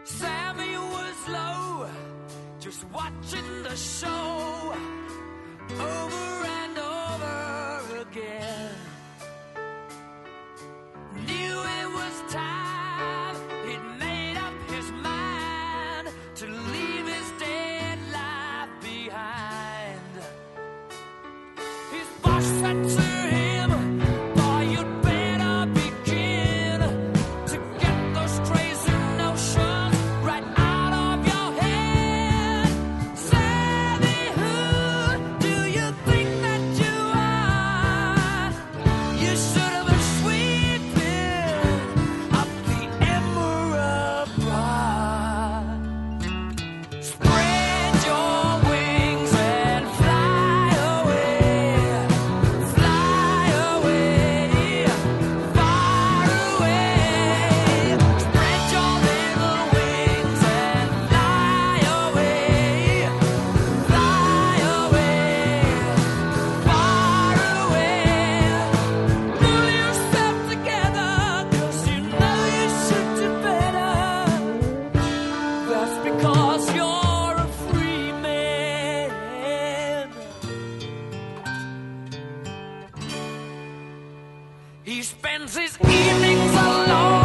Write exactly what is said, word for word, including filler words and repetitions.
Sammy was low, just watching the show over and over again. Knew it was time, he'd made up his mind to leave his dead life behind. His boss said to him, boy, you'd better begin to get those crazy notions right out of your head. Sammy, who do you think that you are? You should have been sweeping up the Emerald Broad. Spread your wings and fly away, fly away, far away. Spread your little wings and fly away, fly away, far away. Pull yourself together, 'cause you know you should do better. That's because you're a free man. He spends his evenings alone.